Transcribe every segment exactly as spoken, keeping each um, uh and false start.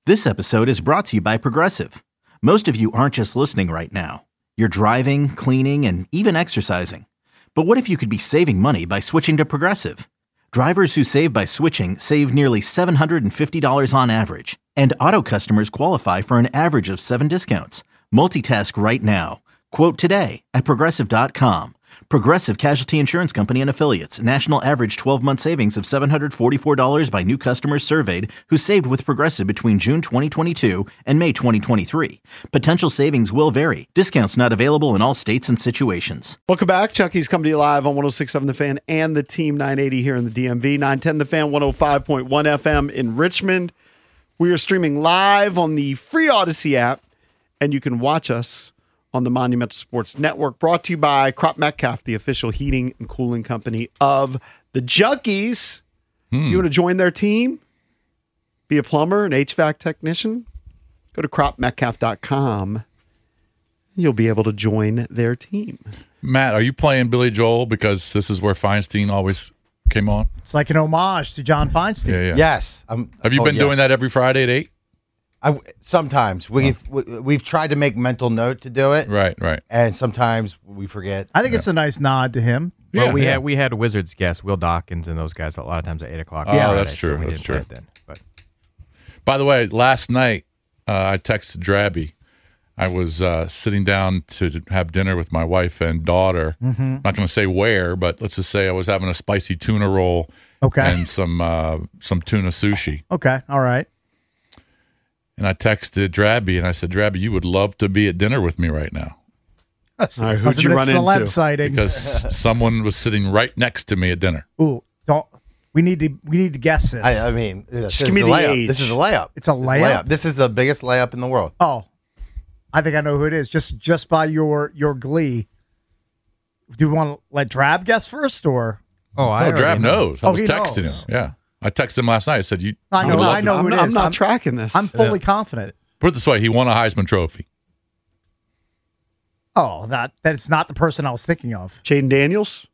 This episode is brought to you by Progressive. Most of you aren't just listening right now. You're driving, cleaning, and even exercising. But what if you could be saving money by switching to Progressive? Drivers who save by switching save nearly seven hundred fifty dollars on average. And auto customers qualify for an average of seven discounts. Multitask right now. Quote today at Progressive dot com. Progressive Casualty Insurance Company and Affiliates. National average twelve-month savings of seven hundred forty-four dollars by new customers surveyed who saved with Progressive between June twenty twenty-two and May twenty twenty-three. Potential savings will vary. Discounts not available in all states and situations. Welcome back. Chucky's coming to you live on one oh six point seven The Fan and the Team nine eighty here in the D M V. nine ten The Fan, one oh five point one F M in Richmond. We are streaming live on the free Odyssey app, and you can watch us on the Monumental Sports Network, brought to you by Crop Metcalf, the official heating and cooling company of the Junkies. Hmm. You want to join their team? Be a plumber, an H V A C technician? Go to crop metcalf dot com. You'll be able to join their team. Matt, are you playing Billy Joel because this is where Feinstein always came on? It's like an homage to John Feinstein. Yeah, yeah. Yes. I'm, Have you oh, been yes. doing that every Friday at eight? I, sometimes. We've, we, we've tried to make mental note to do it. Right, right. And sometimes we forget. I think yeah. it's a nice nod to him. Well, yeah, we yeah. had we had Wizards guests, Will Dawkins and those guys a lot of times at eight o'clock. Oh, Yeah, that's true. So we That's didn't play true. it then, but. By the way, last night uh, I texted Drabby. I was uh, sitting down to have dinner with my wife and daughter. Mm-hmm. I'm not going to say where, but let's just say I was having a spicy tuna roll okay. and some uh, some tuna sushi. Okay, all right. And I texted Drabby, and I said, Drabby, you would love to be at dinner with me right now. That's, all right, who'd you run celeb into? Sighting. Because someone was sitting right next to me at dinner. Ooh, don't. We need to. We need to guess this. I, I mean, this Just is give me a the layup. age. This is a layup. It's a layup? This is the biggest layup in the world. Oh, I think I know who it is. Just just by your your glee. Do you want to let Drab guess first, or? Oh, I Oh, Drab know. knows. I Oh, was he texting knows. him. Yeah. I texted him last night. I said, "You." I you know. would love I to- know who I'm, it I'm is. not I'm, tracking this. I'm fully confident. Put it this way: he won a Heisman Trophy. Oh, that that's not the person I was thinking of. Jaden Daniels?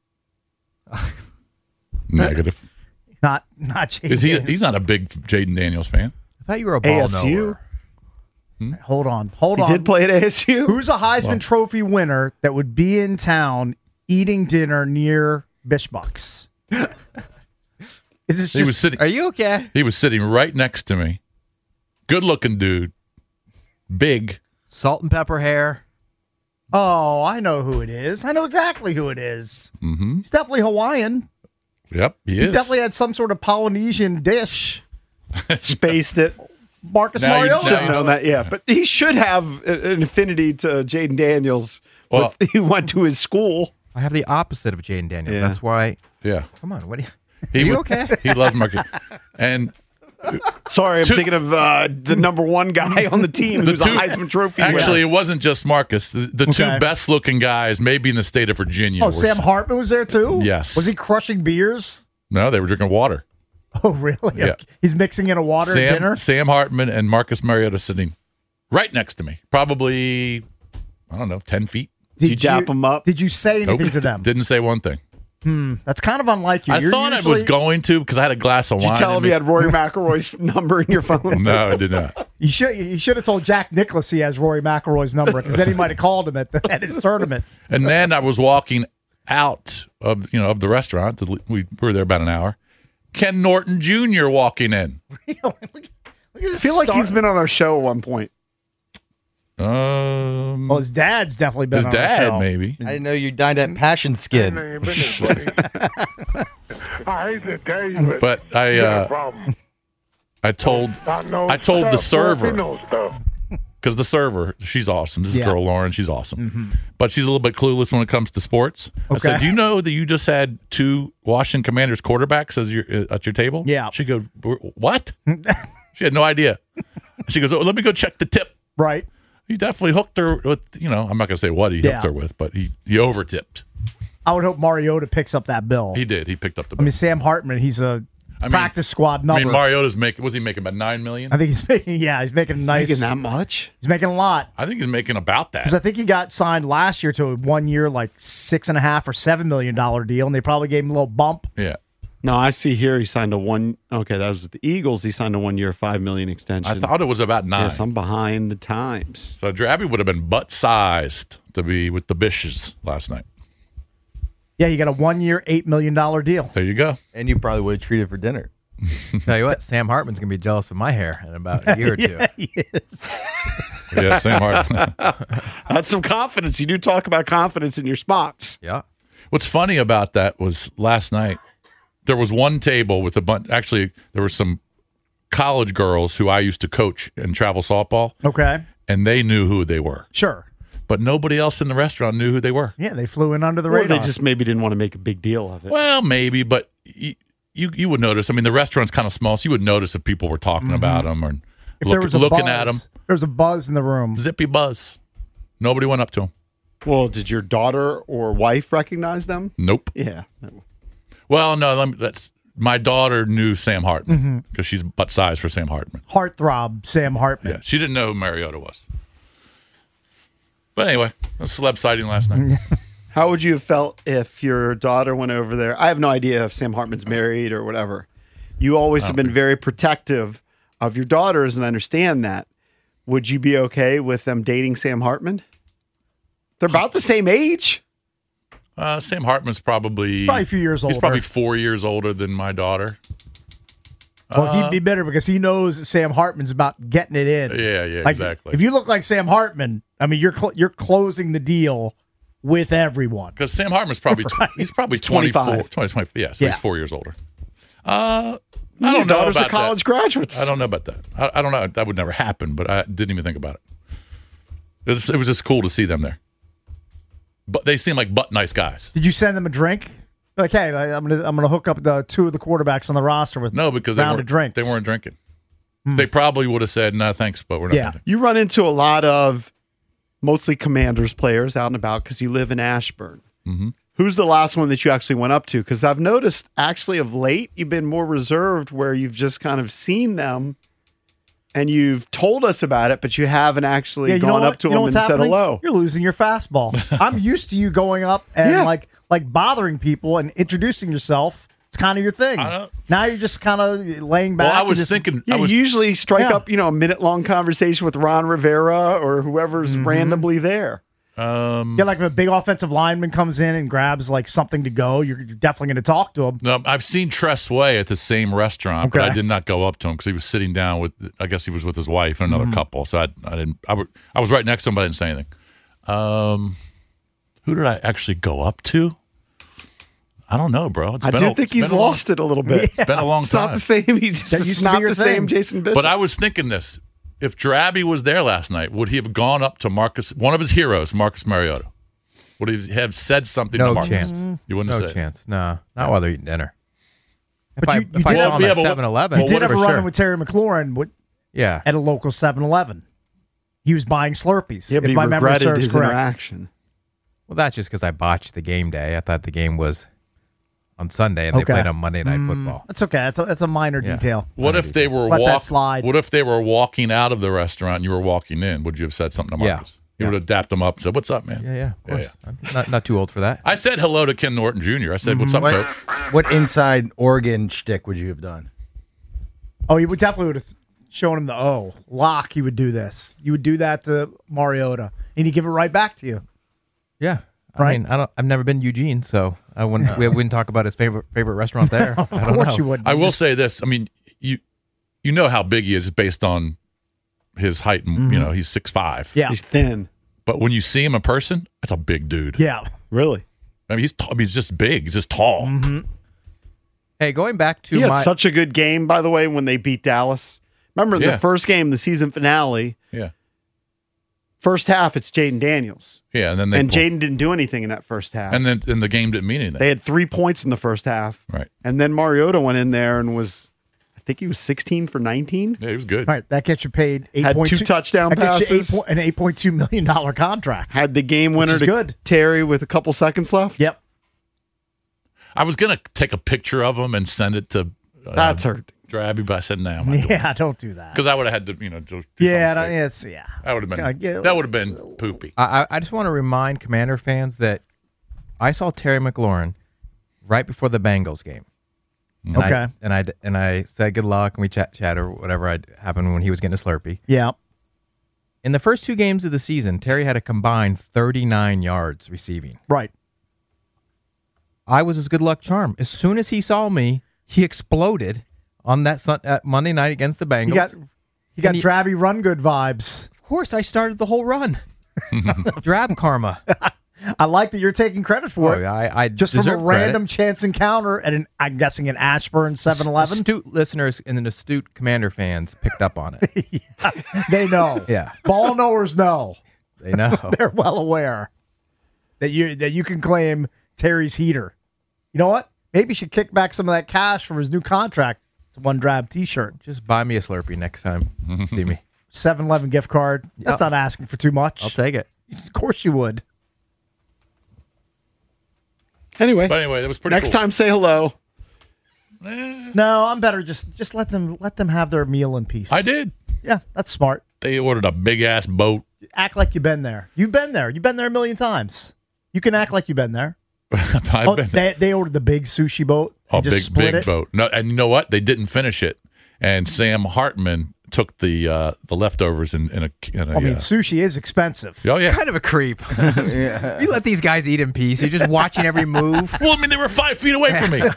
Negative. Not not Jaden Is he? Daniels. He's not a big Jaden Daniels fan. I thought you were a ball A S U? knower. Hold on. Hold He on. did play at A S U? Who's a Heisman Trophy winner that would be in town eating dinner near Bishbucks? Is this He just was sitting. Are you okay? He was sitting right next to me. Good-looking dude, big. Salt and pepper hair. Oh, I know who it is. I know exactly who it is. Mm-hmm. He's definitely Hawaiian. Yep, he He is. definitely had some sort of Polynesian dish. Spaced it. Marcus Now you- Mariota. now Should you have known that, yeah. But he should have a- an affinity to Jaden Daniels. Well- with- he went to his school. I have the opposite of Jaden Daniels. Yeah. That's why. Yeah, Come on, what are you? he Are you would- okay? He loved Marcus. And Sorry, I'm Two- thinking of uh, the number one guy on the team The who's two- a Heisman Trophy winner. actually, it wasn't just Marcus. The, the two Okay. best-looking guys, maybe in the state of Virginia. Oh, were Sam s- Hartman was there too? Yes. Was he crushing beers? No, they were drinking water. Oh, really? Yeah. He's mixing in a water at Sam, dinner? Sam Hartman and Marcus Mariota sitting right next to me. Probably, I don't know, ten feet. Did you dap him up? Did you say anything Nope. to them? Didn't say one thing. That's kind of unlike you. I You're thought usually, I was going to because I had a glass of Did wine. you tell in him me. you had Rory McIlroy's number in your phone? No, I did not. You should. You should have told Jack Nicklaus he has Rory McIlroy's number because then he might have called him at, the, at his tournament. And then I was walking out of you know of the restaurant. To, we were there about an hour. Ken Norton Junior walking in. look, look at this I feel like star- he's been on our show at one point. Um, Well, his dad's definitely been his on our dad show. maybe. I didn't know you dined at Passion Skin. I hate to tell you, but, But I you got a uh, problem. I told I, know I told the stuff. server. Filipino stuff. because the server, she's awesome. This is Yeah. girl Lauren, she's awesome, but she's a little bit clueless when it comes to sports. I said, Okay. "Do you know that you just had two Washington Commanders quarterbacks as your uh, at your table?" Yeah. She goes, "What?" She had no idea. She goes, "Oh, let me go check the tip." Right. He definitely hooked her with, you know, I'm not going to say what he Yeah. hooked her with, but he he over tipped. I would hope Mariota picks up that bill. He did. He picked up the. I mean, Sam Hartman, he's a I mean- practice squad I number. mean, Mariota's making. Was he making about nine million? I think he's making, yeah, he's making a nice. Making that much? He's making a lot. I think he's making about that. Because I think he got signed last year to a one year, like six and a half or seven million dollar deal, and they probably gave him a little bump. Yeah. No, I see here he signed a one. Okay, that was with the Eagles. He signed a one-year, five million extension. I thought it was about nine. Yes, I'm behind the times. So Drabby would have been butt-sized to be with the Bishes last night. Yeah, you got a one-year, eight million dollars deal. There you go. And you probably would have treated for dinner. Tell you what, Sam Hartman's gonna be jealous of my hair in about a year or two. Yeah, he is. Yeah, Sam Hartman. That's some confidence. You do talk about confidence in your spots. Yeah. What's funny about that was last night, there was one table with a bunch. Actually, there were some college girls who I used to coach in travel softball, Okay, and they knew who they were. sure. But nobody else in the restaurant knew who they were. Yeah, they flew in under the Or radar. they just maybe didn't want to make a big deal of it. Well, maybe, but you you, you would notice. I mean, the restaurant's kind of small, so you would notice if people were talking about them or if look, there was a looking buzz, at them. there was a buzz in the room. Zippy buzz. Nobody went up to him. Well, did your daughter or wife recognize them? Nope. Yeah. Well, no, let me, that's my daughter knew Sam Hartman because she's butt size for Sam Hartman. Heartthrob Sam Hartman. Yeah, she didn't know who Mariota was. But anyway, a celeb sighting last night. How would you have felt if your daughter went over there? I have no idea if Sam Hartman's married or whatever. You always have been very protective of your daughters, and I understand that. Would you be okay with them dating Sam Hartman? They're about the same age. Uh, Sam Hartman's probably He's probably a few years He's older. probably four years older than my daughter. Well, he'd be better because he knows that Sam Hartman's about getting it in. Yeah, yeah, Like, exactly. If you look like Sam Hartman, I mean, you're cl- you're closing the deal with everyone. Because Sam Hartman's probably tw- Right. he's probably He's twenty-five. twenty-four, twenty, twenty, yeah, so Yeah. he's four years older. Uh, I Your don't know daughters about are college that. graduates. I don't know about that. I, I don't know. That would never happen, but I didn't even think about it. It was, it was just cool to see them there. But they seem like butt nice guys. Did you send them a drink? Like, hey, I'm gonna I'm gonna hook up the two of the quarterbacks on the roster with No, because they round weren't, of drinks. they weren't drinking. They probably would have said, no, thanks, but we're not. Yeah. gonna drink." You run into a lot of mostly Commanders players out and about because you live in Ashburn. Mm-hmm. Who's the last one that you actually went up to? Because I've noticed actually of late you've been more reserved where you've just kind of seen them and you've told us about it, but you haven't actually Yeah, you know gone what? up to You know them what's and said happening? hello. You're losing your fastball. I'm used to you going up and Yeah. like like bothering people and introducing yourself. It's kind of your thing. I know. Now you're just kind of laying back. Well, I and was just- thinking, Yeah, I was you usually strike Yeah. up, you know, a minute long conversation with Ron Rivera or whoever's Mm-hmm. randomly there. um, Yeah, like if a big offensive lineman comes in and grabs like something to go, you're, you're definitely going to talk to him. No, I've seen Tress Way at the same restaurant, but I Okay. did not go up to him because he was sitting down with. I guess he was with his wife and another Mm-hmm. couple. So I, I didn't. I, w- I was right next to him, but I didn't say anything. Um, who did I actually go up to? I don't know, bro. It's I been do a- think it's he's been a long- lost it a little bit. It's been a long It's time. not the same. He's just That used it's to be not your the same thing. Jason Bishop. But I was thinking this: if Drabby was there last night, would he have gone up to Marcus, one of his heroes, Marcus Mariota? Would he have said something No to Marcus? chance. You wouldn't No have said. chance. No, not while they're eating dinner. If But I, you- you if I did saw have- him yeah, at but what- seven eleven, Well, You did what have if- a for run sure. in with Terry McLaurin with, Yeah. at a local seven eleven. He was buying Slurpees. yeah, but if he my memory regretted serves his correct. interaction. Well, that's just because I botched the game day. I thought the game was on Sunday and Okay. they played on Monday Night Football. That's okay. That's a, that's a minor Yeah. detail. What if they were Let that walk, slide. What if they were walking out of the restaurant and you were walking in? Would you have said something to Yeah. Marcus? You would have dapped him up and said, "What's up, man?" Yeah, yeah, of Yeah, course. I'm not, not too old for that. I said hello to Ken Norton Junior I said, "What's up, What, coach?" what inside Oregon shtick would you have done? Oh, you would definitely would have shown him the O. Lock, he would do this. You would do that to Mariota, and he'd give it right back to you. Yeah. I Right. mean, I don't. I've never been to Eugene, so I wouldn't. We wouldn't talk about his favorite favorite restaurant there. I Of don't course know. you would. I will say this. I mean, you you know how big he is based on his height, and you know he's six five. Yeah. He's thin. But when you see him in person, that's a big dude. Yeah. Really? I mean, he's t- I mean, he's just big. He's just tall. Mm-hmm. Hey, going back to He had my such a good game, by the way, when they beat Dallas. Remember Yeah. the first game, the season finale, Yeah, first half, it's Jaden Daniels. yeah. And then they And pull- Jaden didn't do anything in that first half. and then and the game didn't mean anything. They had three points in the first half. right? And then Mariota went in there and was, I think he was sixteen for nineteen. Yeah, he was good. All right, that gets you paid eight Had point two two touchdown that gets you passes. eight po- an eight point two million dollar contract. Had the game winner is to good. Terry with a couple seconds left. Yep. I was gonna take a picture of him and send it to uh, That's hurt. Drabby, but I said no, nah, Yeah, don't do that. because I would have had to, you know, do, do Yeah, something no, fake. it's yeah. That would have Gotta been get- that would have been poopy. I, I- I just want to remind Commander fans that I saw Terry McLaurin right before the Bengals game, And Okay. I, and I and I said good luck, and we chat chat or whatever had happened when he was getting a Slurpee. Yeah. In the first two games of the season, Terry had a combined thirty-nine yards receiving. Right. I was his good luck charm. As soon as he saw me, he exploded on that sun, uh, Monday night against the Bengals. You got you got And he- Drabby run good vibes. Of course, I started the whole run. Drab karma. I like that you're taking credit for Oh, it. I, I Just from a deserve credit. random chance encounter at an, I'm guessing, an Ashburn seven eleven. Astute listeners and astute Commander fans picked up on it. They know. Yeah. Ball knowers know. They know. They're well aware that you that you can claim Terry's heater. You know what? Maybe you should kick back some of that cash from his new contract to one Drab T-shirt. Just buy me a Slurpee next time you see me. seven eleven gift card. That's Yeah. not asking for too much. I'll take it. Of course you would. Anyway, But anyway, that was pretty next cool. time say hello. No, I'm better. Just just let them let them have their meal in peace. I did. Yeah, that's smart. They ordered a big ass boat. Act like you've been there. You've been there. You've been there a million times. You can act like you've been there. I've Oh, been they, they ordered the big sushi boat. Oh, And just big, split big it. boat. No, and you know what? They didn't finish it. And Sam Hartman took the uh, the leftovers in, in a. In a I mean, uh, sushi is expensive. oh yeah. Kind of a creep. You let these guys eat in peace. You're just watching every move. Well, I mean, they were five feet away from me.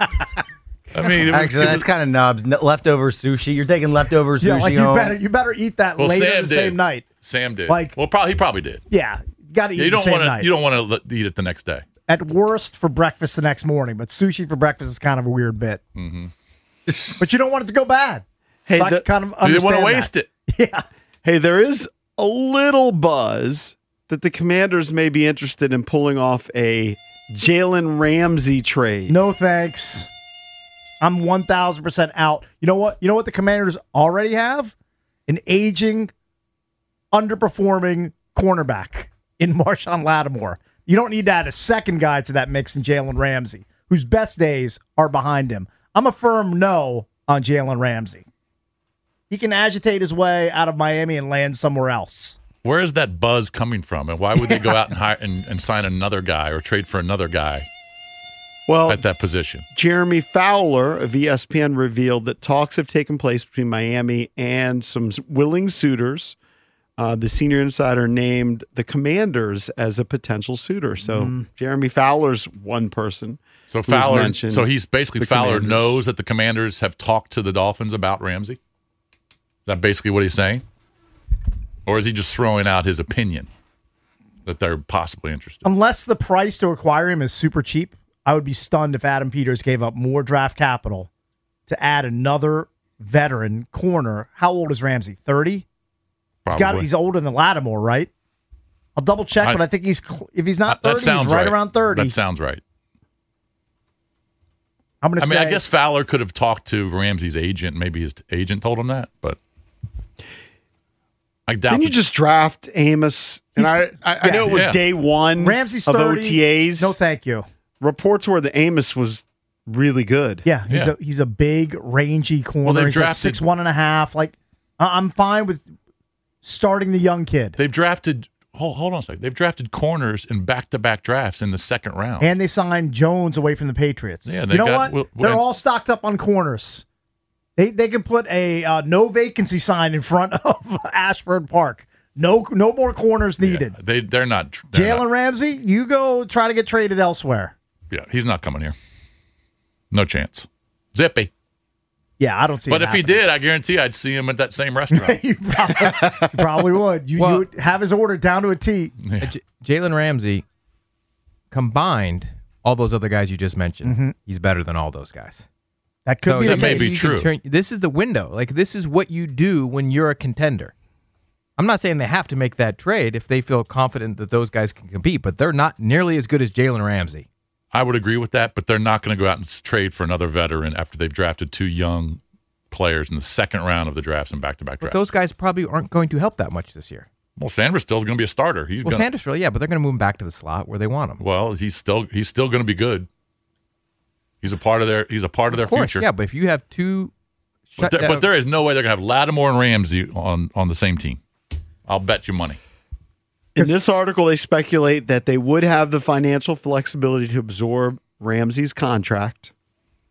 I mean, it was, Actually, it that's was- kind of nubs. N- leftover sushi. You're taking leftover sushi Yeah, like you home. better you better eat that well, later Sam the did. same night. Sam did. Like- well, probably he probably did. Yeah, you got to eat Yeah, you the don't same want night. to. You don't want to eat it the next day. At worst, for breakfast the next morning, but sushi for breakfast is kind of a weird bit. Mm-hmm. But you don't want it to go bad. Hey, So I the- kind of You understand didn't want to that. waste it. Yeah. Hey, there is a little buzz that the Commanders may be interested in pulling off a Jalen Ramsey trade. No thanks. I'm one thousand percent out. You know what? You know what the Commanders already have? An aging, underperforming cornerback in Marshawn Lattimore. You don't need to add a second guy to that mix in Jalen Ramsey, whose best days are behind him. I'm a firm no on Jalen Ramsey. He can agitate his way out of Miami and land somewhere else. Where is that buzz coming from? And why would they go out and hire and, and sign another guy or trade for another guy Well, at that position? Jeremy Fowler of E S P N revealed that talks have taken place between Miami and some willing suitors. Uh, the senior insider named the Commanders as a potential suitor. So Mm-hmm. Jeremy Fowler's one person. So who's Fowler. mentioned So he's basically the Fowler Commanders. knows that the Commanders have talked to the Dolphins about Ramsey. Is that basically what he's saying, or is he just throwing out his opinion that they're possibly interested? Unless the price to acquire him is super cheap, I would be stunned if Adam Peters gave up more draft capital to add another veteran corner. How old is Ramsey? thirty? He's got Probably. he's older than Lattimore, right? I'll double check, I- but I think he's cl- if he's not That thirty, sounds he's right, around thirty. That sounds right. I'm going I to mean, say I guess Fowler could have talked to Ramsey's agent. Maybe his agent told him that, but I doubt. Didn't you that- just draft Amos? And I, He's- I, I yeah. know it was Yeah. day one Ramsey's of thirty. O T As. No, thank you. Reports were that Amos was really good. Yeah, he's Yeah. a he's a big, rangy corner. they've he's drafted- like six one and a half. Like I- I'm fine with starting the young kid. They've drafted. Hold, hold on a second. They've drafted corners in back-to-back drafts in the second round. And they signed Jones away from the Patriots. Yeah, they you know got- what? well, They're well- all stocked up on corners. They they can put a uh, no vacancy sign in front of Ashford Park. No no more corners needed. Yeah, they they're not. They're Jalen not- Ramsey, you go try to get traded elsewhere. Yeah, he's not coming here. No chance. Zippy. Yeah, I don't see. But it if he happening. did, I guarantee I'd see him at that same restaurant. you probably, you probably would. You, Well- you would have his order down to a T. Uh, J- Jalen Ramsey combined all those other guys you just mentioned. He's better than all those guys. That could So be the that may case. be you can true. turn- this is the window. Like this is what you do when you're a contender. I'm not saying they have to make that trade if they feel confident that those guys can compete, but they're not nearly as good as Jalen Ramsey. I would agree with that, but they're not going to go out and s- trade for another veteran after they've drafted two young players in the second round of the drafts and back-to-back But drafts. those guys probably aren't going to help that much this year. well, Sanders still going to be a starter. He's Well, going. Sanders, yeah, but they're going to move him back to the slot where they want him. Well, he's still he's still going to be good. He's a part of their he's a part of, Of their course, future. yeah, but if you have two, but, shut there, down- but there is no way they're going to have Lattimore and Ramsey on on the same team. I'll bet you money. In this article, they speculate that they would have the financial flexibility to absorb Ramsey's contract.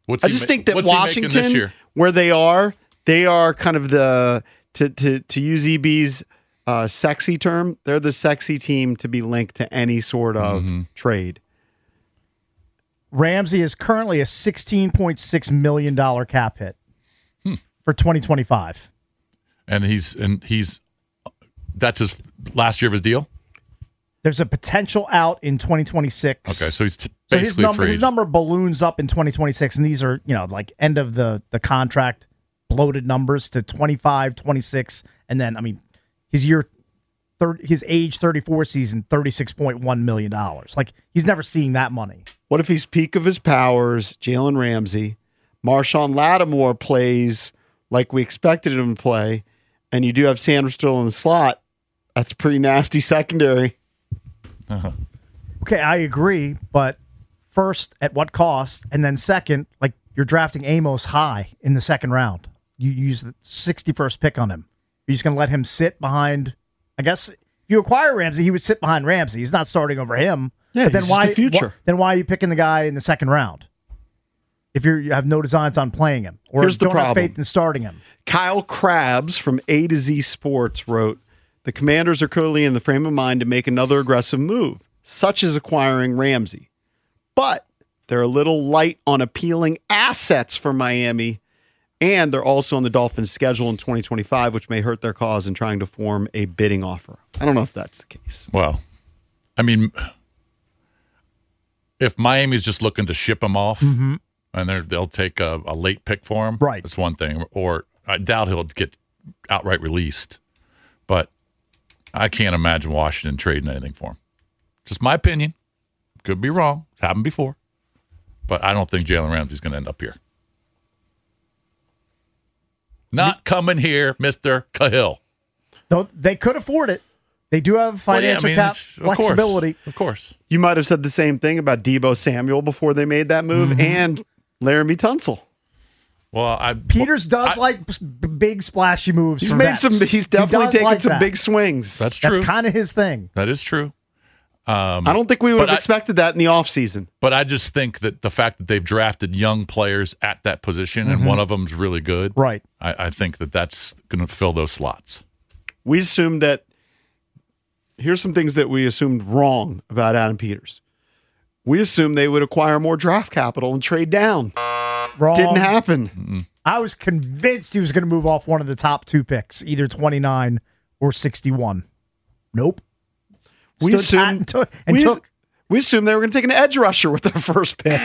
What's I he just ma- think that what's he making this Washington, year? where they are, they are kind of the to to to use E B's uh, sexy term. They're the sexy team to be linked to any sort of Mm-hmm. trade. Ramsey is currently a sixteen point six million dollars cap hit Hmm. for twenty twenty-five. And he's and he's that's his last year of his deal. There's a potential out in twenty twenty-six. Okay, so he's t- So his basically number, free. his number balloons up in twenty twenty-six, and these are, you know, like end of the, the contract bloated numbers to twenty-five, twenty-six, and then, I mean, his year, third, his age thirty-four season, thirty-six point one million dollars. Like, he's never seeing that money. What if he's peak of his powers, Jalen Ramsey, Marshawn Lattimore plays like we expected him to play, and you do have Sanders still in the slot? That's pretty nasty secondary. Okay, I agree, but first, at what cost? And then second, like, you're drafting Amos high in the second round. You use the sixty-first pick on him. You're just going to let him sit behind, I guess, if you acquire Ramsey, he would sit behind Ramsey. He's not starting over him. Yeah, but then he's why, just the future. wh- then why are you picking the guy in the second round? If you're, you have no designs on playing him, or Here's the don't have problem. faith in starting him. Kyle Krabs from A to Z Sports wrote, the Commanders are clearly in the frame of mind to make another aggressive move, such as acquiring Ramsey. But they're a little light on appealing assets for Miami, and they're also on the Dolphins' schedule in twenty twenty-five, which may hurt their cause in trying to form a bidding offer. I don't know if that's the case. Well, I mean, if Miami's just looking to ship him off and they're, they'll take a, a late pick for him, Right. that's one thing. Or I doubt he'll get outright released. But I can't imagine Washington trading anything for him. Just my opinion. Could be wrong. It's happened before. But I don't think Jalen Ramsey's going to end up here. Not coming here, Mister Cahill. Though they could afford it. They do have financial Well, yeah, I mean, cap it's- of course. flexibility. Of course. You might have said the same thing about Debo Samuel before they made that move, and Laramie Tunsil. Well, I Peters does I- like s- b- big splashy moves. He's for made vets. some. He's He definitely does taken like some that. big swings. That's true. That's kind of his thing. that is true. I don't think we would But have I- expected that in the offseason. But I just think that the fact that they've drafted young players at that position and one of them's really good, Right. I, I think that that's going to fill those slots. We assumed that. Here's some things that we assumed wrong about Adam Peters. We assumed they would acquire more draft capital and trade down. Wrong. Didn't happen. I was convinced he was going to move off one of the top two picks, either twenty-nine or sixty-one. Nope. We Stood pat assumed, and took, and we, took we assumed they were going to take an edge rusher with their first pick.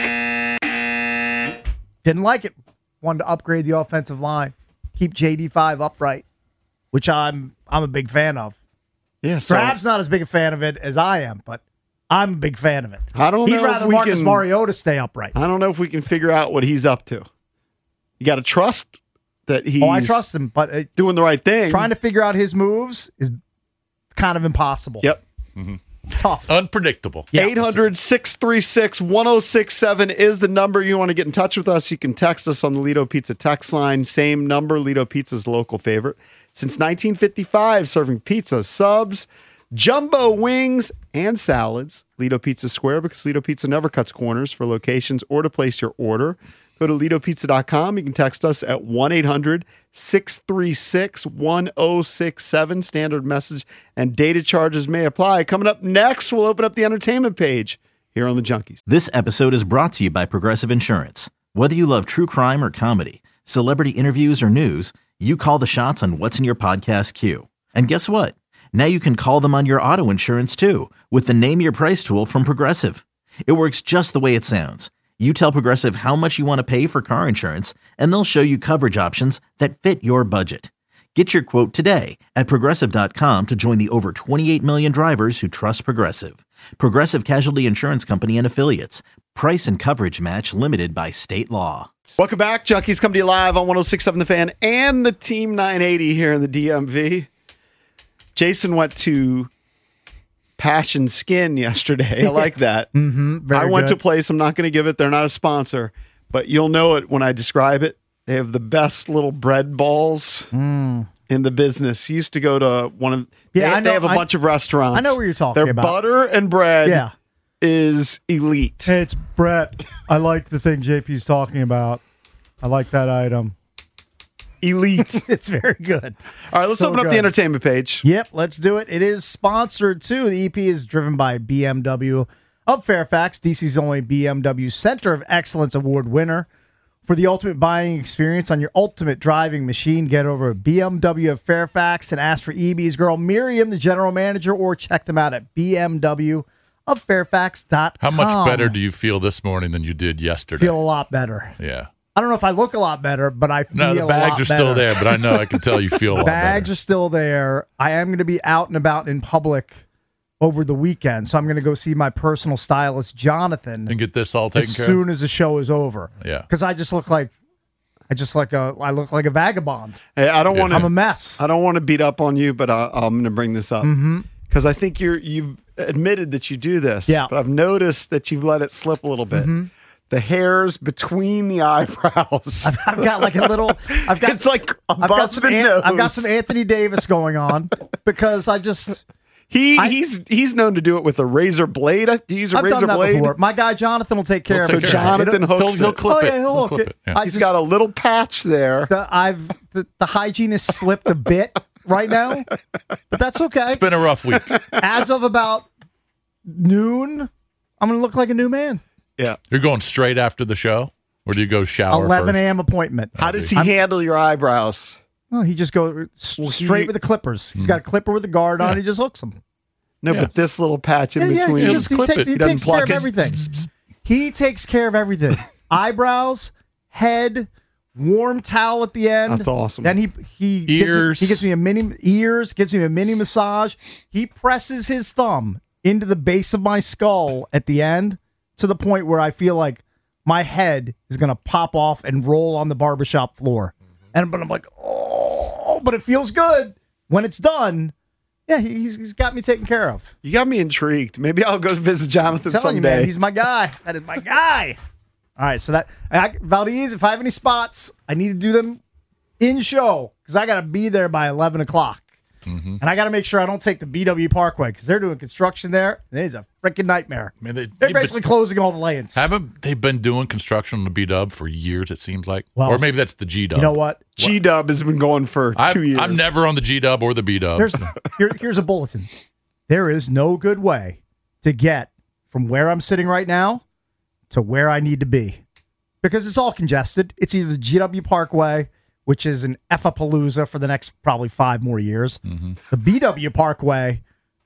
didn't like it. Wanted to upgrade the offensive line, keep J D five upright, which I'm I'm a big fan of. Yeah, so Drab's not as big a fan of it as I am, but I'm a big fan of it. I don't He'd know rather if we Marcus can- Mariota stay upright. I don't know if we can figure out what he's up to. You got to trust that he's Oh, I trust him, but uh, doing the right thing. trying to figure out his moves is kind of impossible. Yep. It's tough. Unpredictable. Yeah. eight hundred, six three six, one oh six seven is the number you want to get in touch with us. You can text us on the Lido Pizza text line. Same number. Lido Pizza's local favorite. Since nineteen fifty-five, serving pizza, subs, jumbo wings, and salads. Lido Pizza Square, because Lido Pizza never cuts corners. For locations or to place your order, go to lido pizza dot com. You can text us at one eight hundred, six three six, one oh six seven. Standard message and data charges may apply. Coming up next, we'll open up the entertainment page here on the Junkies. This episode is brought to you by Progressive Insurance. Whether you love true crime or comedy, celebrity interviews or news, you call the shots on what's in your podcast queue. And guess what? Now you can call them on your auto insurance too with the Name Your Price tool from Progressive. It works just the way it sounds. You tell Progressive how much you want to pay for car insurance, and they'll show you coverage options that fit your budget. Get your quote today at progressive dot com to join the over twenty-eight million drivers who trust Progressive. Progressive Casualty Insurance Company and Affiliates. Price and coverage match limited by state law. Welcome back. Junkies come to you live on one oh six seven The Fan and the Team nine eighty here in the D M V. Jason went to Passion Skin yesterday. I like that. Mm-hmm, very I went good. to a place. I'm not going to give it. They're not a sponsor, but you'll know it when I describe it. They have the best little bread balls in the business. You used to go to one of Yeah, they, I they know- have a I- bunch of restaurants. I know where you're talking They're about. butter and bread. Yeah. is elite. Hey, it's Brett. I like the thing J P's talking about. I like that item. Elite. It's very good. All right, let's So open up good. the entertainment page. Yep, let's do it. It is sponsored too. The E P is driven by B M W of Fairfax, D C's only B M W Center of Excellence Award winner. For the ultimate buying experience on your ultimate driving machine, get over at B M W of Fairfax and ask for E B's girl Miriam, the general manager, or check them out at B M W of Fairfax dot com. How much better do you feel this morning than you did yesterday? Feel a lot better. Yeah. I don't know if I look a lot better, but I feel No, the a bags lot are still better. there, but I know I can tell you feel a lot Bags better. are still there. I am going to be out and about in public over the weekend, so I'm going to go see my personal stylist, Jonathan, And get this all taken as care soon of? as the show is over. Yeah. Because I just look like I just like a I look like a vagabond. Hey, I don't Yeah. want I'm a to. mess. I don't want to beat up on you, but I, I'm going to bring this up because I think you're you've admitted that you do this. Yeah. But I've noticed that you've let it slip a little bit. The hairs between the eyebrows. I've got like a little. I've got it's like I've above got some. the An- nose. I've got some Anthony Davis going on because I just He I- he's he's known to do it with a razor blade. Do you use a I've razor done that blade? before. My guy Jonathan will take care He'll of take it. care of it. Jonathan He'll, hooks he'll it. clip Oh, it. yeah, he'll He'll hook clip it. it. Yeah. I He's just- got a little patch there. the, I've the, the hygiene has slipped a bit right now, but that's okay. It's been a rough week. As of about noon, I'm going to look like a new man. Yeah. You're going straight after the show? Or do you go shower eleven first? a.m. appointment. How does he handle your eyebrows? Well, he just goes s- Well, straight he- with the clippers. He's got a clipper with a guard on. He just hooks them. No, Yeah. but this little patch in Yeah, yeah. between. He, just, he, clip takes, it. he He doesn't takes care of pluck it. everything. He takes care of everything. Eyebrows, head, warm towel at the end. That's awesome. Then he he Ears. Gives me, he gives me a mini ears. Gives me a mini massage. He presses his thumb into the base of my skull at the end to the point where I feel like my head is gonna pop off and roll on the barbershop floor. And but I'm like, oh, but it feels good when it's done. Yeah, he, he's, he's got me taken care of. You got me intrigued. Maybe I'll go visit Jonathan I'm telling you, someday. man, he's my guy. That is my guy. All right, so that I, Valdez, if I have any spots, I need to do them in show because I got to be there by eleven o'clock, Mm-hmm. and I got to make sure I don't take the B W Parkway because they're doing construction there. And it is a freaking nightmare. I mean, they, They're they've basically been, closing all the lanes. haven't they been doing construction on the B Dub for years? It seems like, Well, or maybe that's the G Dub. You know what? G Dub has been going for I'm, two years. I'm never on the G Dub or the B Dub. There's here, here's a bulletin. There is no good way to get from where I'm sitting right now to where I need to be because it's all congested. It's either the G W Parkway, which is an F-a-palooza for the next probably five more years, the B W Parkway,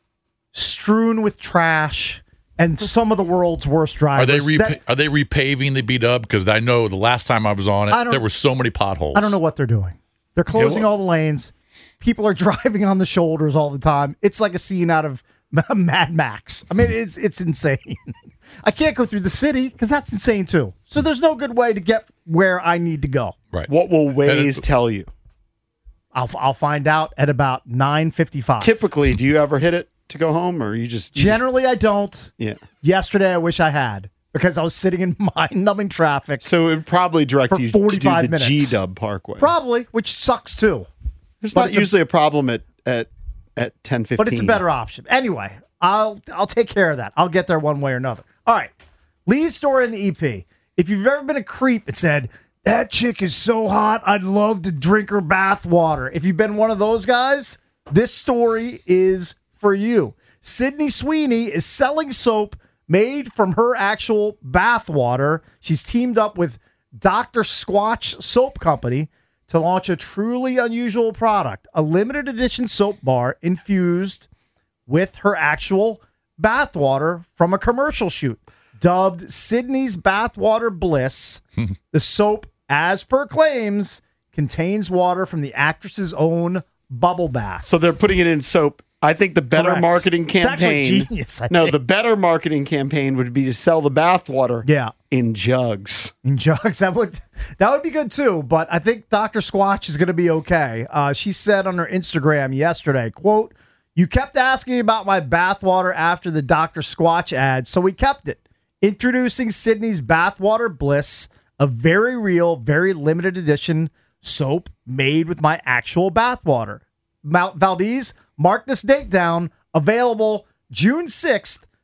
strewn with trash and some of the world's worst Are drivers. they repa- That- are they repaving the B Dub? Because I know the last time I was on I it, don't- there were so many potholes. I don't know what they're doing. They're closing what? all the lanes. People are driving on the shoulders all the time. It's like a scene out of Mad Max. I mean, it's it's insane. I can't go through the city because that's insane too. So there's no good way to get where I need to go. Right. What will Waze it- tell you? I'll I'll find out at about nine fifty-five. Typically, do you ever hit it to go home, or you just you Generally, I don't. just- yeah? Yesterday, I wish I had because I was sitting in mind-numbing traffic. So it would probably direct For you to do forty-five the minutes. G Dub Parkway. Probably, which sucks too. There's but not it's a- usually a, problem at at at ten fifteen. But it's a better option. Anyway, I'll I'll take care of that. I'll get there one way or another. All right. Lee's story in the E P. If you've ever been a creep and said, that chick is so hot, I'd love to drink her bath water. If you've been one of those guys, this story is for you. Sydney Sweeney is selling soap made from her actual bath water. She's teamed up with Doctor Squatch Soap Company to launch a truly unusual product, a limited edition soap bar infused with her actual bathwater from a commercial shoot. Dubbed Sydney's Bathwater Bliss, the soap, as per claims, contains water from the actress's own bubble bath. So they're putting it in soap. I think the better Correct. marketing It's actually campaign. genius, I no, think. the better marketing campaign would be to sell the bathwater Yeah, in jugs. in jugs. That would that would be good too. But I think Doctor Squatch is going to be okay. Uh, she said on her Instagram yesterday, "quote You kept asking about my bathwater after the Doctor Squatch ad, so we kept it. Introducing Sydney's Bathwater Bliss, a very real, very limited edition soap made with my actual bathwater. Mount Valdez, mark this date down. Available June sixth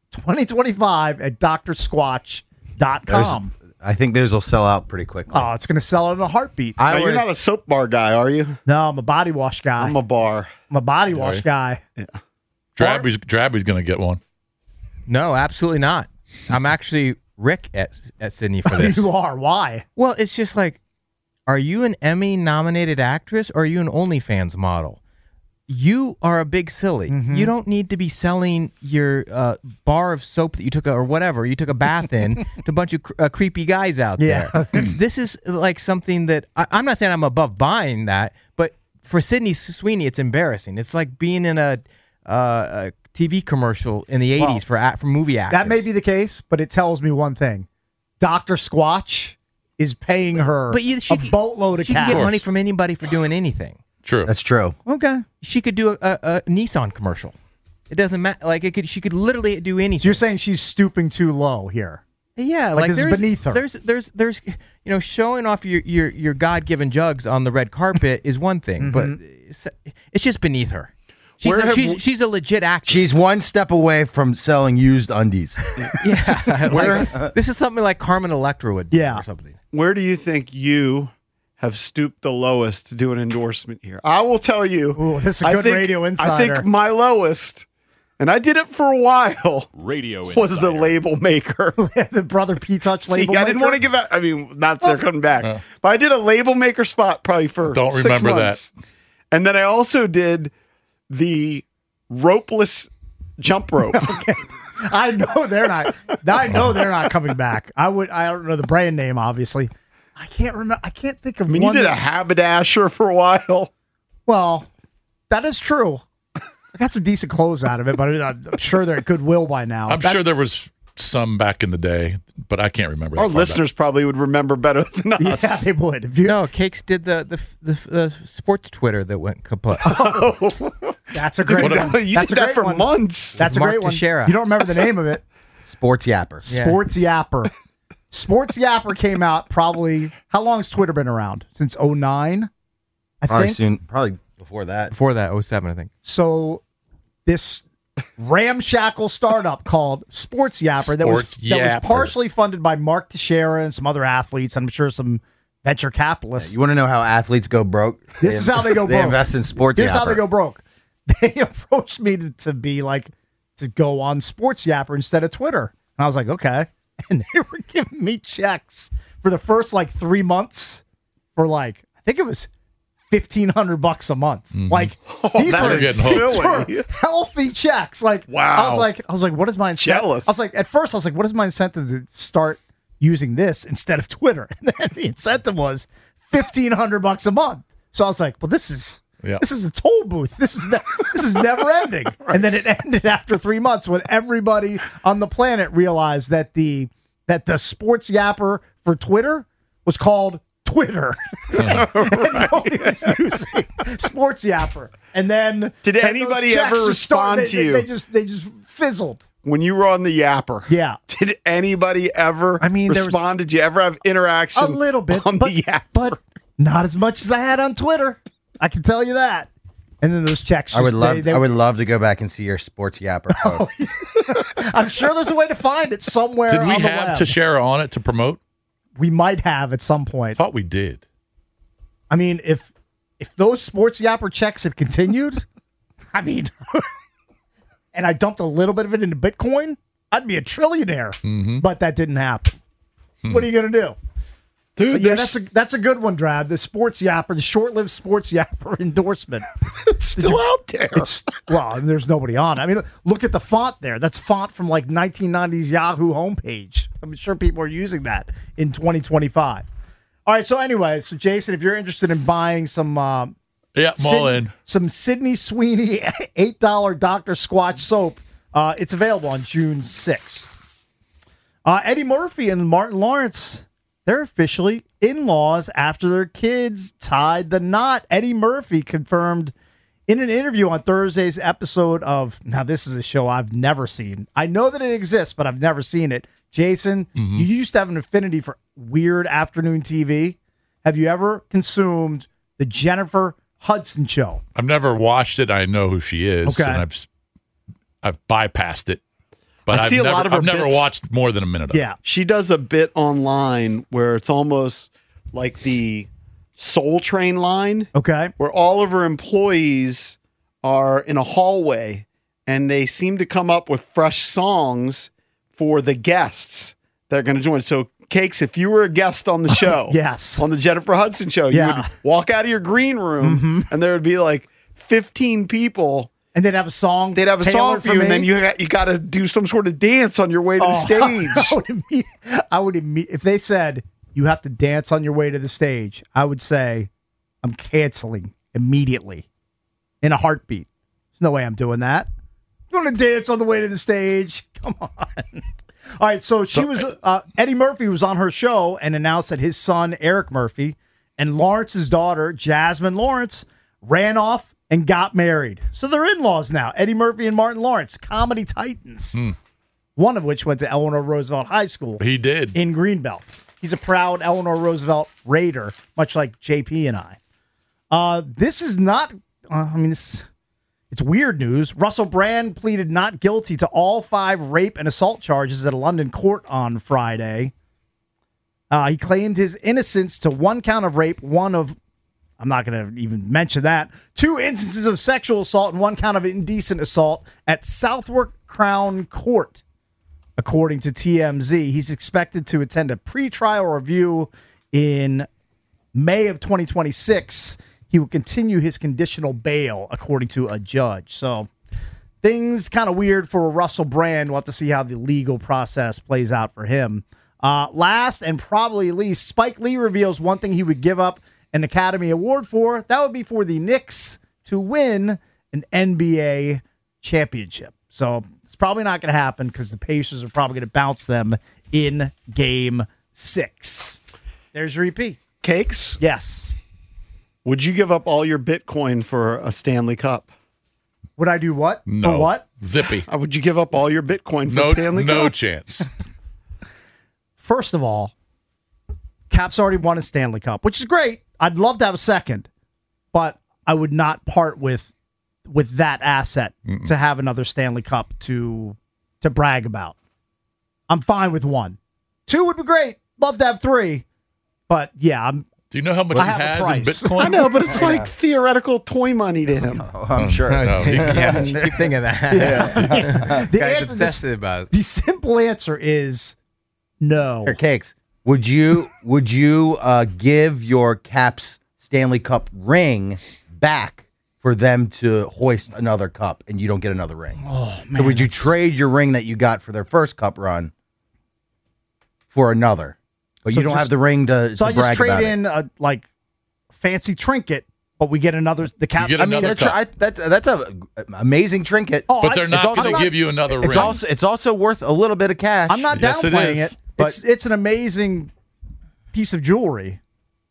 twenty twenty-five at dr squatch dot com. I think those will sell out pretty quickly. Oh, it's going to sell in a heartbeat. I Now, you're was- not a soap bar guy, are you? No, I'm a body wash guy. I'm a bar. I'm a body wash Sorry. guy. Drabby's Drabby's going to get one. No, absolutely not. I'm actually Rick at at Sydney for this. You are. Why? Well, it's just like, are you an Emmy-nominated actress or are you an OnlyFans model? You are a big silly. Mm-hmm. You don't need to be selling your uh, bar of soap that you took a, or whatever you took a bath in to a bunch of cr- uh, creepy guys out Yeah. there. This is like something that I, I'm not saying I'm above buying that, but for Sydney Sweeney, it's embarrassing. It's like being in a, uh, a T V commercial in the eighties for a- for movie actors. That may be the case, but it tells me one thing. Doctor Squatch is paying her But you, she, a boatload of she cash. can get money from anybody for doing anything. True. That's true. Okay. She could do a, a, a Nissan commercial. It doesn't matter. Like it could, she could literally do anything. So you're saying she's stooping too low here. Yeah, Like like, this is there's, beneath her. There's, there's, there's, you know, showing off your your, your God given jugs on the red carpet is one thing, but it's, it's just beneath her. She's Where a, have she's, w- she's a legit actress. She's one step away from selling used undies. yeah. like, this is something like Carmen Electra would do Yeah. or something. Where do you think you have stooped the lowest to do an endorsement here? I will tell you. Ooh, this is a I good think- radio I insider. think my lowest, and I did it for a while, Radio was the Insider. label maker. the Brother P Touch See, label I didn't maker? want to give out. I mean, not that they're coming back, but I did a label maker spot probably for Don't six remember months. And then I also did the ropeless jump rope. I know they're not. I know they're not coming back. I would. I don't know the brand name, obviously. I can't remember. I can't think of I mean, you one. did a that- haberdasher for a while. well, that is true. I got some decent clothes out of it, but I'm sure they're at Goodwill by now. I'm That's- sure there was some back in the day, but I can't remember. that Our far back. listeners probably would remember better than us. Yeah, they would. If you, No, Cakes did the the, the, the sports Twitter that went kaput. that's a great Dude, one. you That's did a that great for one. months. That's a Mark great one. Teixeira. You don't remember the name of it? Sports Yapper. Yeah. Sports Yapper. Sports Yapper came out probably. How long has Twitter been around? Since oh nine, I Probably think. soon. Probably before that. Before that, oh seven, I think. So this ramshackle startup called Sports Yapper that was Sports that was Yapper. partially funded by Mark Teixeira and some other athletes. I'm sure some venture capitalists. You want to know how athletes go broke? This is how they go They broke. invest in Sports Here's how Yapper. they go broke. They approached me to, to be like to go on Sports Yapper instead of Twitter. And I was like, okay. And they were giving me checks for the first like three months for like I think it was fifteen hundred bucks a month. Like these that were, is these silly. were healthy checks. Like Wow. I was like, I was like, what is my incentive? Jealous. I was like, at first I was like, what is my incentive to start using this instead of Twitter? And then the incentive was fifteen hundred bucks a month. So I was like, well, this is Yeah. this is a toll booth. This is ne- this is never ending. And then it ended after three months when everybody on the planet realized that the that the Sports Yapper for Twitter was called Twitter. And nobody was using Sports Yapper. And then Did then anybody those checks ever just started- respond they- to they- you? They just they just fizzled. When you were on the Yapper, Yeah. did anybody ever I mean, there was- respond? Did you ever have interaction A little bit, on but, the Yapper? but not as much as I had on Twitter. I can tell you that. And then those checks. I would just- love. they- they- I would love to go back and see your Sports Yapper post. I'm sure there's a way to find it somewhere. Did we on the have web. Teixeira on it to promote? We might have at some point. Thought we did. I mean, if if those Sports Yapper checks had continued, I mean, and I dumped a little bit of it into Bitcoin, I'd be a trillionaire. Mm-hmm. But that didn't happen. Hmm. What are you gonna do? Dude, But yeah, there's- that's a that's a good one, Drab. The Sports Yapper, the short-lived Sports Yapper endorsement. it's still out there. It's well, there's nobody on. I mean, look at the font there. That's font from like nineteen nineties Yahoo homepage. I'm sure people are using that in twenty twenty-five. All right. So anyway, so Jason, if you're interested in buying some uh, Yeah, I'm all Syd- in. some Sydney Sweeney eight dollar Doctor Squatch soap, uh, it's available on June sixth. Uh, Eddie Murphy and Martin Lawrence, they're officially in-laws after their kids tied the knot. Eddie Murphy confirmed in an interview on Thursday's episode of, now this is a show I've never seen. I know that it exists, but I've never seen it. Jason, Mm-hmm. you used to have an affinity for weird afternoon T V. Have you ever consumed the Jennifer Hudson show? I've never watched it. I know who she is, Okay. and I've s- I've bypassed it. But I I've see a never, lot of her I've never bits. watched more than a minute of it. Yeah. She does a bit online where it's almost like the Soul Train line, Okay. where all of her employees are in a hallway and they seem to come up with fresh songs for the guests that are going to join. So, Cakes, if you were a guest on the show, Yes. on the Jennifer Hudson show, Yeah. you would walk out of your green room and there would be like fifteen people. And they'd have a song. They'd have a song tailored for you, me. and then you got, you got to do some sort of dance on your way to the Oh, stage. I would, imme- I would imme- if they said you have to dance on your way to the stage, I would say I'm canceling immediately in a heartbeat. There's no way I'm doing that. You want to dance on the way to the stage? Come on. All right, so she was uh, Eddie Murphy was on her show and announced that his son Eric Murphy and Lawrence's daughter Jasmine Lawrence ran off and got married. So they're in-laws now. Eddie Murphy and Martin Lawrence, comedy titans. One of which went to Eleanor Roosevelt High School He did. in Greenbelt. He's a proud Eleanor Roosevelt Raider, much like J P and I. Uh, this is not, uh, I mean, it's, it's weird news. Russell Brand pleaded not guilty to all five rape and assault charges at a London court on Friday. Uh, he claimed his innocence to one count of rape, one of, I'm not going to even mention that, two instances of sexual assault, and one count of indecent assault at Southwark Crown Court. According to T M Z, he's expected to attend a pretrial review in May of twenty twenty-six. He will continue his conditional bail, according to a judge. So things kind of weird for Russell Brand. We'll have to see how the legal process plays out for him. Uh, last and probably least, Spike Lee reveals one thing he would give up an Academy Award for. That would be for the Knicks to win an N B A championship. So it's probably not going to happen because the Pacers are probably going to bounce them in game six. There's your E P. Cakes, Yes. would you give up all your Bitcoin for a Stanley Cup? Would I do what? No. For what? Zippy. Uh, would you give up all your Bitcoin for No, Stanley no Cup? chance. First of all, Cap's already won a Stanley Cup, which is great. I'd love to have a second, but I would not part with with that asset Mm-mm. to have another Stanley Cup to to brag about. I'm fine with one. Two would be great. Love to have three. But yeah, I'm Do you know how much I he have a has in price. Bitcoin? I know, but it's like theoretical toy money to him. Oh, I'm sure. No, he- yeah, you keep thinking that. the Guy's answer. obsessed The, about it. the simple answer is no. Here, Cakes. Would you would you uh, give your Caps Stanley Cup ring back for them to hoist another cup and you don't get another ring? Oh man. So would you that's- trade your ring that you got for their first cup run for another? But So you don't just- have the ring to, So to I just brag trade about in a like fancy trinket, but we get another the Caps. get it. I mean, another that's, I, that, that's a amazing trinket. Oh, But I- they're it's not also going to not- give you another it's ring. also it's also worth a little bit of cash. I'm not Yes, it downplaying is, it. but- It's it's an amazing piece of jewelry.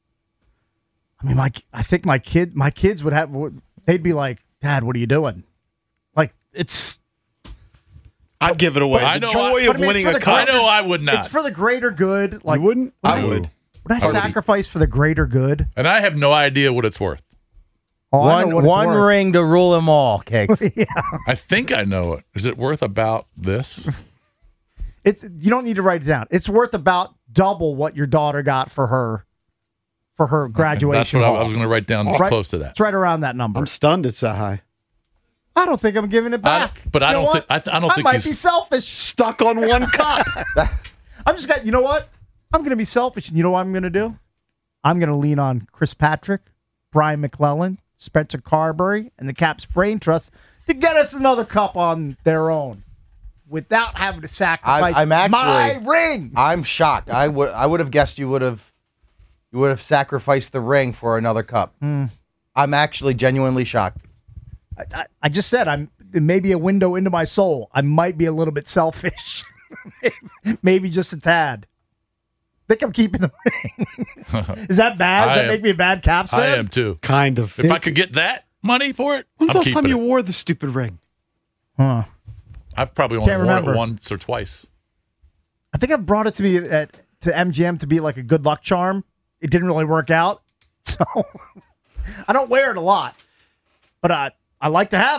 I mean, my I think my kid my kids would have they'd be like, Dad, what are you doing? Like it's I'd give it away. I The know joy I- of But I mean, winning it's a for the I cup. know I would not. it's for the greater good. Like You wouldn't? I would would. Would I sacrifice for the greater good? and I have no idea what it's worth. Oh, I know one what it's one worth. ring to rule them all, Cakes. I think I know it. Is it worth about this? It's you don't need to write it down. It's worth about double what your daughter got for her for her graduation. That's what I, hall. I was going to write down Right- close to that. It's right around that number. I'm stunned it's that high. I don't think I'm giving it I- back. but I You know don't what? think- I th- I don't think might he's- be selfish. Stuck on one cup. I'm just got. You know what? I'm going to be selfish, and you know what I'm going to do? I'm going to lean on Chris Patrick, Brian McClellan, Spencer Carberry, and the Caps Brain Trust to get us another cup on their own, without having to sacrifice I'm actually- my ring. I'm shocked. I would I would have guessed you would have you would have sacrificed the ring for another cup. Hmm. I'm actually genuinely shocked. I, I, I just said I'm maybe a window into my soul. I might be a little bit selfish, maybe just a tad. I think I'm keeping the ring. Is that bad? Does I that am- make me a bad Caps fan? I am too. Kind of. If I could get that money for it, When's the I'm last time keeping you it. wore the stupid ring? Huh. I've probably only Can't worn remember. it once or twice. I think I brought it to me at to M G M to be like a good luck charm. It didn't really work out, so I don't wear it a lot, but I I like to have it.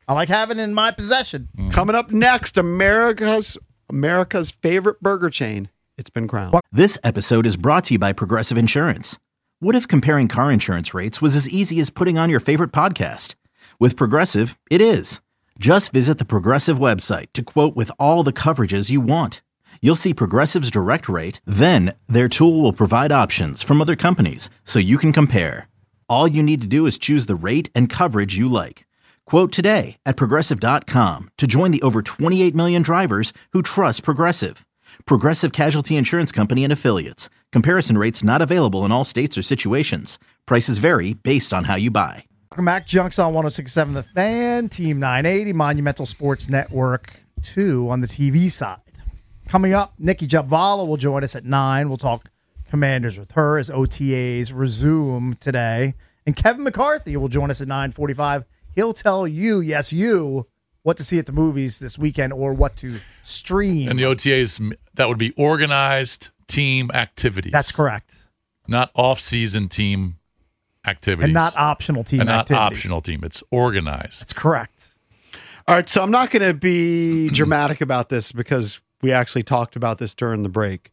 I like having it in my possession. Coming up next, America's America's favorite burger chain. It's been crowned. This episode is brought to you by Progressive Insurance. What if comparing car insurance rates was as easy as putting on your favorite podcast? With Progressive, it is. Just visit the Progressive website to quote with all the coverages you want. You'll see Progressive's direct rate, then their tool will provide options from other companies so you can compare. All you need to do is choose the rate and coverage you like. Quote today at progressive dot com to join the over twenty-eight million drivers who trust Progressive. Progressive Casualty Insurance Company and Affiliates. Comparison rates not available in all states or situations. Prices vary based on how you buy. Welcome back, Junks on one oh six point seven The Fan, Team nine eighty, Monumental Sports Network two on the T V side. Coming up, Nikki Jabvala will join us at nine. We'll talk Commanders with her as O T As resume today. And Kevin McCarthy will join us at nine forty-five. He'll tell you, yes, you, what to see at the movies this weekend or what to stream. And the O T As, that would be organized team activities. That's correct. Not off-season team activities. And not optional team and activities. not optional team. It's organized. That's correct. All right, so I'm not going to be dramatic about this because we actually talked about this during the break.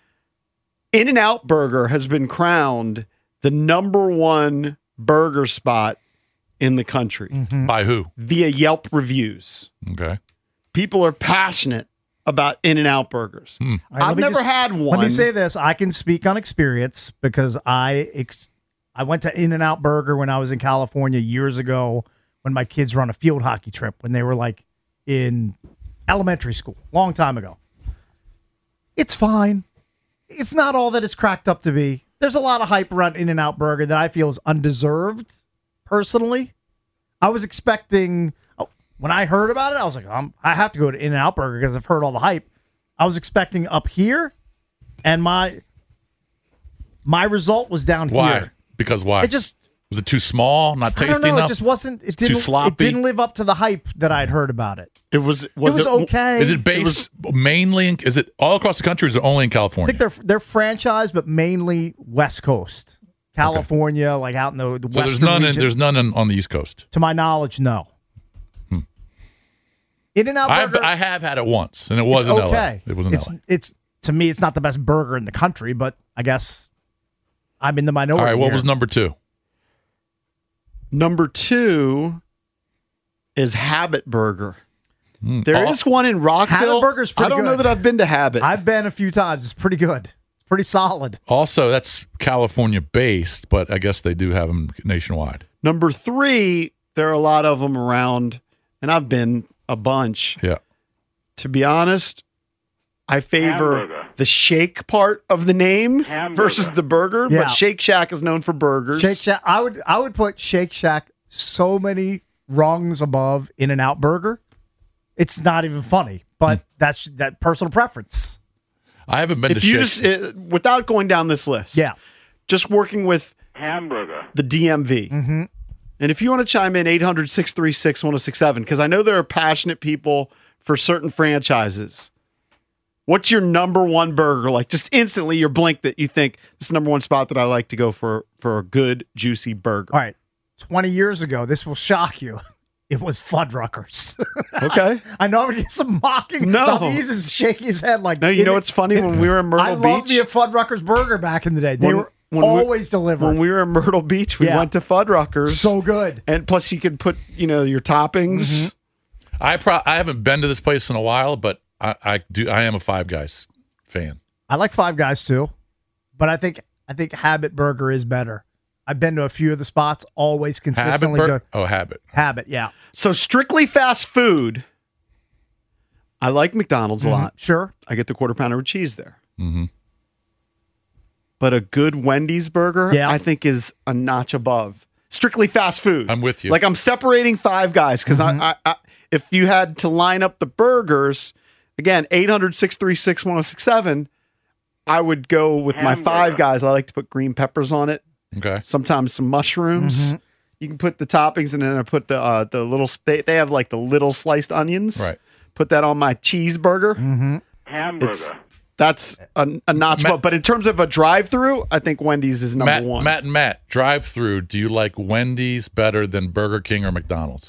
In-N-Out Burger has been crowned the number one burger spot in the country. Mm-hmm. By who? Via Yelp reviews. Okay. People are passionate about In-N-Out Burgers. Hmm. All right, I've let me never just- had one. Let me say this. I can speak on experience because I ex- I went to In-N-Out Burger when I was in California years ago when my kids were on a field hockey trip when they were like in elementary school, long time ago. It's fine. It's not all that it's cracked up to be. There's a lot of hype around In-N-Out Burger that I feel is undeserved, personally. I was expecting, oh, when I heard about it, I was like, um, I have to go to In-N-Out Burger because I've heard all the hype. I was expecting up here, and my my result was down Why? here. Because why? It just, Was it too small? Not I tasty don't know, enough? it just wasn't, it Too didn't, sloppy? it didn't live up to the hype that I'd heard about it. it was was it was okay. Is it based mainly in, is it all across the country or is it only in I California? think they're they're franchised, but mainly West Coast, California, like out in the, the so western there's none in, region. there's none in, on the East Coast. To my knowledge, no. Hmm. In-N-Out I've, Burger, I have had it once, and it it's was in L A. okay. It was in it's, L A. It's to me, it's not the best burger in the country, but I guess I'm in the minority. All right, what here. was number two? Number two is Habit Burger. Mm. There Oh, is one in Rockville. Habit Burger's pretty I don't know good. that I've been to Habit. I've been a few times. It's pretty good. It's pretty solid. Also, that's California based, but I guess they do have them nationwide. Number three, there are a lot of them around, and I've been a bunch. Yeah. To be honest, I favor Hamburger. the shake part of the name Hamburger. versus the burger. Yeah. But Shake Shack is known for burgers. Shake Shack. I would I would put Shake Shack so many rungs above In-N-Out Burger. It's not even funny, but that's that personal preference. I haven't been If to you Shake just uh, without going down this list, Yeah. just working with Hamburger. the D M V. Mm-hmm. And if you want to chime in, eight hundred, six three six, one oh six seven, because I know there are passionate people for certain franchises. What's your number one burger? Like just instantly you're blinked that you think this is the number one spot that I like to go for for a good, juicy burger. All right. twenty years ago, this will shock you. It was Fuddruckers. Okay. I know I'm going to get some mocking. No. He's is shaking his head like. No, you it- know what's funny? When we were in Myrtle I Beach. loved me a Fuddruckers burger back in the day. They When- were when we- always delivered. When we were in Myrtle Beach, we Yeah. went to Fuddruckers. So good. And plus you could put, you know, your toppings. I pro- I haven't been to this place in a while, but I, I do. I am a Five Guys fan. I like Five Guys too, but I think I think Habit Burger is better. I've been to a few of the spots, always Habit consistently Bur- good. Oh, Habit. Habit, yeah, So strictly fast food. I like McDonald's a lot. sure. I get the quarter pounder with cheese there. Mm-hmm. But a good Wendy's burger, Yeah. I think, is a notch above. Strictly fast food. I'm with you. Like I'm separating Five Guys because I, I, I, if you had to line up the burgers, again, eight hundred, six three six, one oh six seven, I would go with my Hamburger. Five Guys. I like to put green peppers on it. Okay. Sometimes some mushrooms. Mm-hmm. You can put the toppings, and then I put the uh, the little. They, they have like the little sliced onions. Right. Put that on my cheeseburger. Mm-hmm. Hamburger. It's that's a, a notch Matt- above. But in terms of a drive-through, I think Wendy's is number Matt, one. Matt and Matt, drive through. Do you like Wendy's better than Burger King or McDonald's?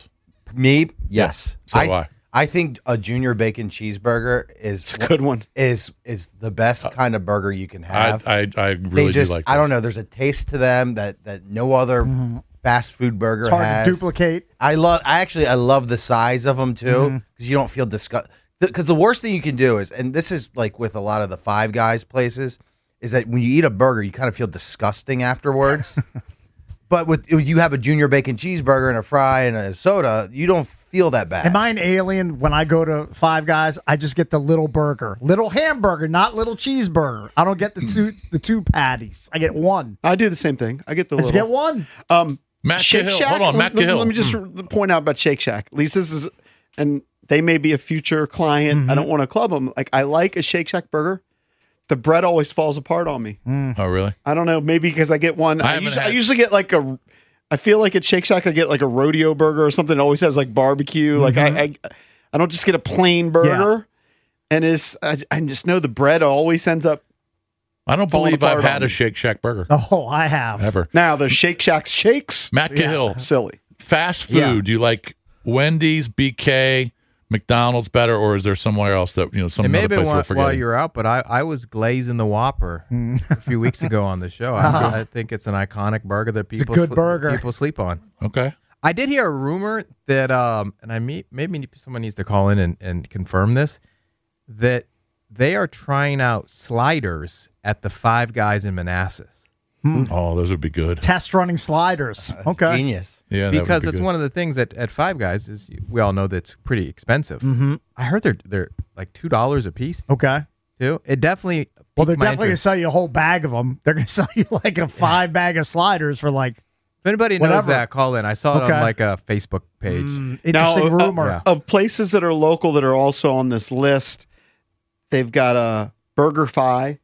Me, yes. So I, do I. I think a junior bacon cheeseburger is It's a good one. is is the best kind of burger you can I, have. I, I they really just, do like I that. don't know. There's a taste to them that that no other fast food burger It's hard has. to duplicate. I love. I actually I love the size of them too because you don't feel disgust. Because the worst thing you can do is, and this is like with a lot of the Five Guys places, is that when you eat a burger, you kind of feel disgusting afterwards. But with you have a junior bacon cheeseburger and a fry and a soda, you don't feel that bad. Am I an alien when I go to Five Guys? I just get the little burger, little hamburger, not little cheeseburger. I don't get the two the two patties. I get one. I do the same thing. I get the I just little. get one. Um, Matt Shake Cahill. Shack. Hold on, let, Matt let- Cahill. let me just r- point out about Shake Shack. At least this is, and they may be a future client. I don't want to club them. Like I like a Shake Shack burger. The bread always falls apart on me. Oh, really? I don't know. Maybe because I get one. I I, haven't usually, I had- usually get like a. I feel like at Shake Shack I get like a rodeo burger or something. It always has like barbecue. Like I, I, I don't just get a plain burger. And it's I, I just know the bread always ends up. I don't Falling believe I've apart had on a me. Shake Shack burger Oh, I have. ever. Now the Shake Shack shakes. Matt Cahill, Silly. fast food. Yeah. Do you like Wendy's, B K, McDonald's better, or is there somewhere else that you know some It may other have been place we're while, while forgetting? you were out, but I, I was glazing the Whopper a few weeks ago on the show. I, I think it's an iconic burger that a people good sle- burger. people sleep on. Okay. I did hear a rumor that, um, and I may, maybe someone needs to call in and, and confirm this, that they are trying out sliders at the Five Guys in Manassas. Oh, those would be good. Test running sliders. That's okay. genius. Yeah, that would Because be it's good. one of the things at, at Five Guys is you- we all know that's pretty expensive. Mm-hmm. I heard they're they're like two dollars a piece Okay. too. It definitely Well, they're piqued my definitely going to interest. sell you a whole bag of them. They're going to sell you like a five bag of sliders for like If anybody knows whatever. that, call in. I saw it Okay. on like a Facebook page. interesting Now, uh, rumor. yeah. Of places that are local that are also on this list, they've got a BurgerFi.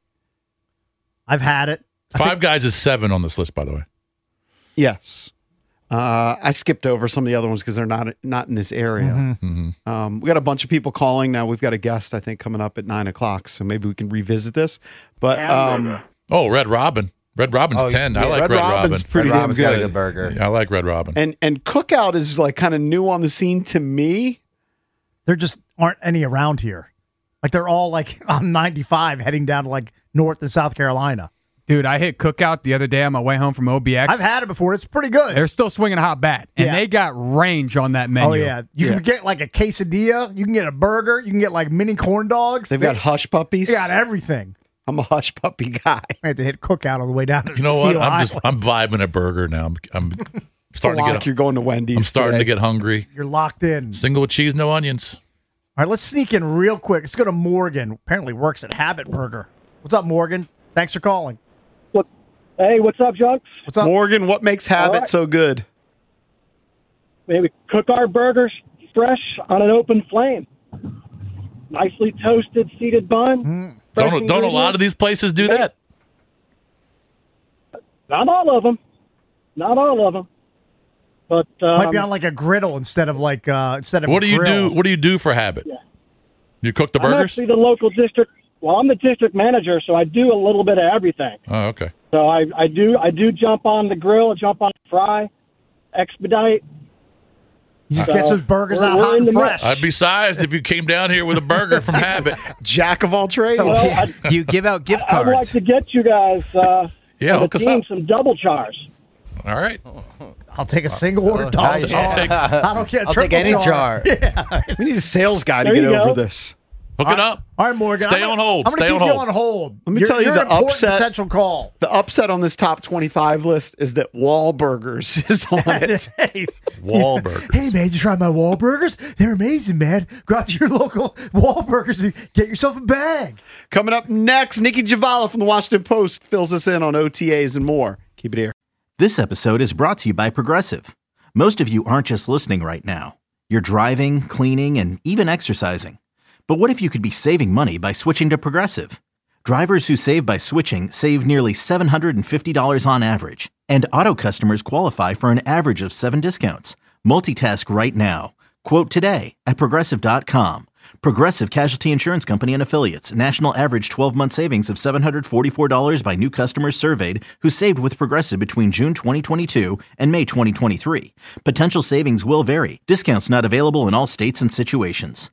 I've had it. Five Guys is seven on this list, by the way. Yes. Uh, I skipped over some of the other ones because they're not not in this area. Mm-hmm. Um, we got a bunch of people calling now. We've got a guest I think coming up at nine o'clock, so maybe we can revisit this. But um, Hamburger. Oh, Red Robin. Red Robin's Oh, ten. I yeah, like Red Red, Robin's Robin. pretty Red damn Robin's got a good. good burger. Yeah, I like Red Robin. And and Cookout is like kind of new on the scene to me. There just aren't any around here. Like they're all like on ninety-five heading down to like North and South Carolina. Dude, I hit Cookout the other day on my way home from O B X. I've had it before. It's pretty good. They're still swinging a hot bat, and Yeah. they got range on that menu. Oh yeah, you can get like a quesadilla. You can get a burger. You can get like mini corn dogs. They've They- got hush puppies. They got everything. I'm a hush puppy guy. I had to hit Cookout on the way down. To You know what? Theo I'm just Island. I'm vibing a burger now. I'm, I'm It's a starting to lock. get You're going to Wendy's. I'm starting to today. get hungry. You're locked in. Single with cheese, no onions. All right, let's sneak in real quick. Let's go to Morgan. Apparently works at Habit Burger. What's up, Morgan? Thanks for calling. What? Hey, what's up, Junks? What's up? Morgan, what makes Habit right. so good? Maybe cook our burgers fresh on an open flame. Nicely toasted, seeded bun. fresh Don't don't a lot of ingredients. these places do that? Not all of them. Not all of them. But um, Might be on like a griddle instead of like uh instead of What a do you grill. do? What do you do for Habit? You cook the I'm burgers? actually the local district. Well, I'm the district manager, so I do a little bit of everything. Oh, okay. So I, I do I do jump on the grill, jump on the fry, expedite. You just So, get those burgers we're- out we're hot in and the fresh. I'd be sized if you came down here with a burger from Habit. Jack of all trades. Well, I, Do you give out gift I would like cards? to get you guys uh, Yeah, on hook the us team up. some double chars. All right. I'll take a single order dog. I'll, I'll take I don't care. I'll take triple any jar. We need a sales guy to There get you over go. this. hook it up. All right, Morgan. Stay I'm on gonna- hold. I'm gonna Stay keep on you hold. on hold. Let me You're- tell you you're the an important upset- potential call. The upset on this top twenty-five list is that Wahlburgers is on it. Hey, Wahlburgers. hey, man, you try my Wahlburgers? They're amazing, man. Go out to your local Wahlburgers and get yourself a bag. Coming up next, Nikki Javala from the Washington Post fills us in on O T As and more. Keep it here. This episode is brought to you by Progressive. Most of you aren't just listening right now. You're driving, cleaning, and even exercising. But what if you could be saving money by switching to Progressive? Drivers who save by switching save nearly seven hundred fifty dollars on average. And auto customers qualify for an average of seven discounts. Multitask right now. Quote today at Progressive dot com. Progressive Casualty Insurance Company and Affiliates. National average twelve-month savings of seven hundred forty-four dollars by new customers surveyed who saved with Progressive between June twenty twenty-two and May twenty twenty-three. Potential savings will vary. Discounts not available in all states and situations.